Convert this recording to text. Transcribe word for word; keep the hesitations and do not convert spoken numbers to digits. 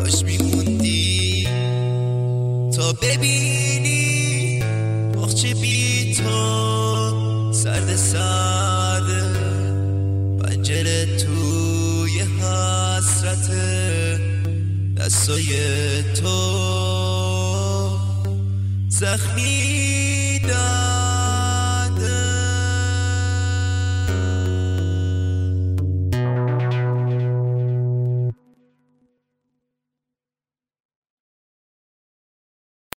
کاش میموندی تا ببینی باغچه بی تو سرد سرد، پنجره توی حسرت دستای تو زخمی در